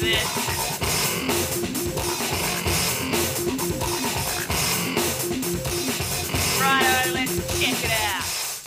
Righto, let's check it out.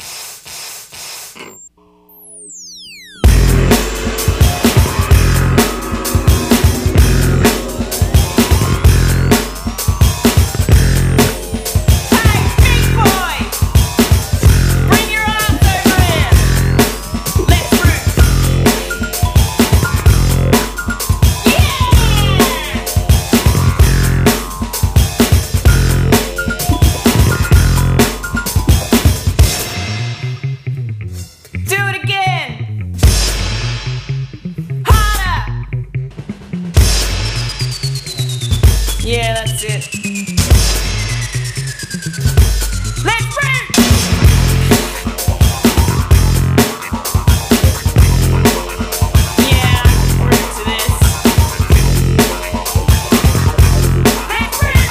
Yeah, that's it. Let's root! Yeah, root to this. Let's root!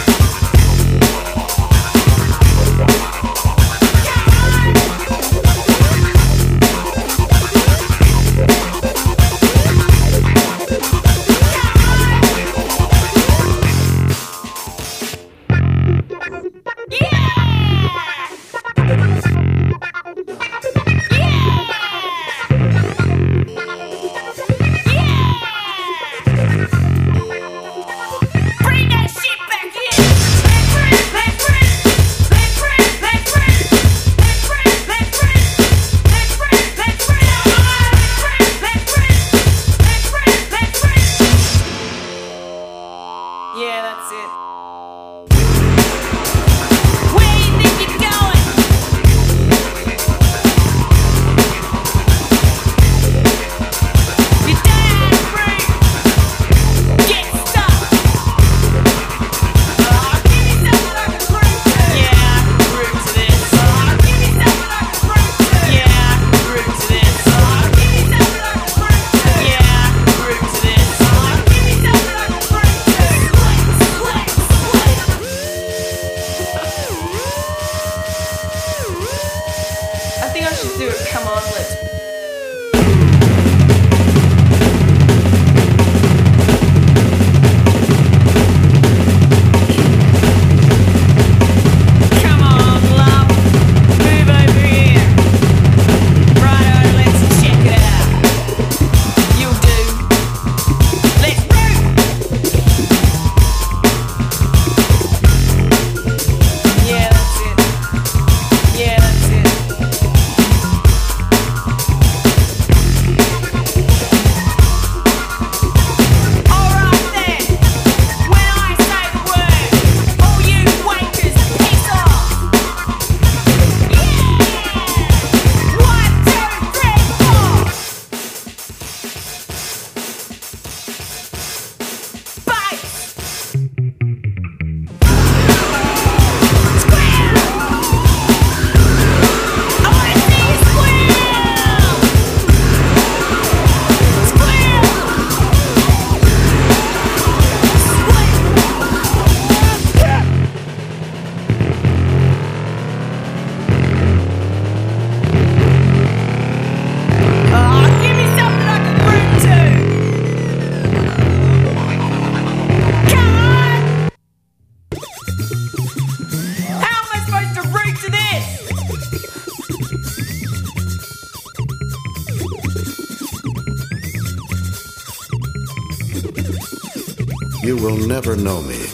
Yeah, that's it. Where you think you're going? You're down, free. Get stuck. Oh, give me something I can root to. Yeah, root to this. Oh, give me something I can root to. Yeah, root to this. Oh, give me something I can root to. Yeah, root to this. Oh, give me something I can root to. I think I should do it. Come on, let's. Come on, love. Move over here. Righto, let's check it out. You'll do. Let's root. Yeah, that's it. Yeah, that's it. Alright then, when I say the word, all you wankers piss off. Yeah! 1, 2, 3, 4. Bite! Squeal! I wanna see you squeal! Squeal! Oh, give me something I can root to! Come on! How am I supposed to root to this? You will never know me.